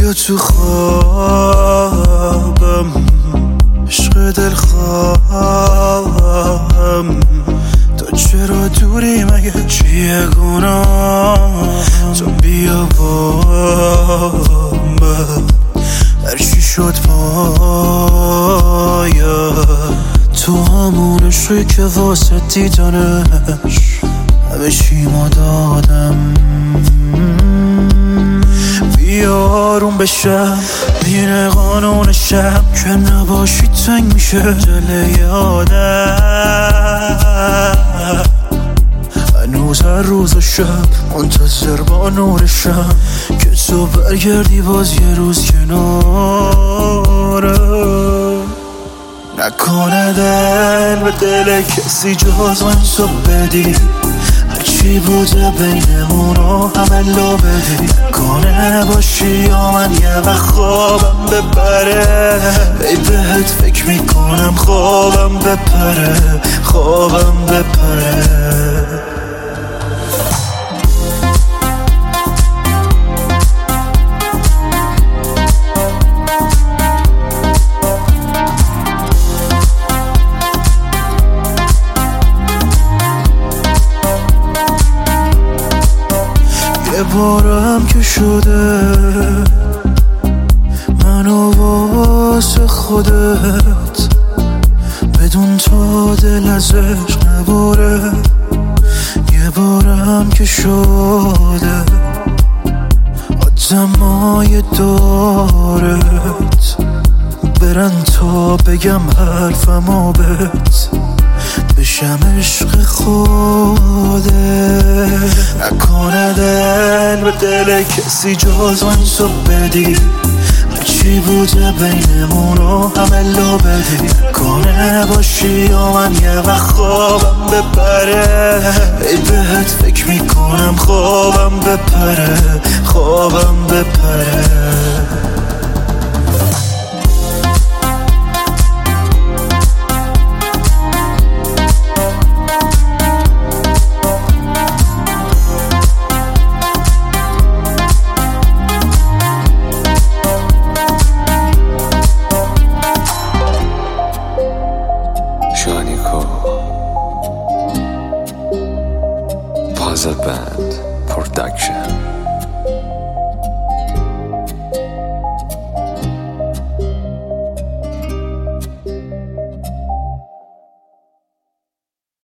بیا تو خوابم، عشق دل خواهم. تو چرا دوری مگه چیه گناه؟ تو بیا با من، هر چی شد پایا. تو همون عشقی که واسه دیدنش همه چی ما دادم. بیا آروم بشم، بین قانونشم که نباشی تنگ میشه دل یادم. هنوز هر روز و شب منتظر با نورشم که تو برگردی باز یه روز کنارم. نکنه دل به دل کسی جز من تو بدی، هرچی بوده بینمونو همه لو بدی. نکنه باشی یا من یه وقت خوابم ببره، ای بهت فکر میکنم خوابم بپره، خوابم بپره. یه بارم که شده منو واسه خودت، بدون تو دل از عشق نباره. یه بارم که شده آدمای دارت برن تا بگم حرفمو بهت، بشم عشق خودت. نکنه دل به دل کسی جز من تو بدی، هرچی بوده بینمونو همه لو بدی. نکنه باشی یا من یه وقت خوابم بپره، ای بهت فکر میکنم خوابم بپره، خوابم بپره. Puzzle Band Production.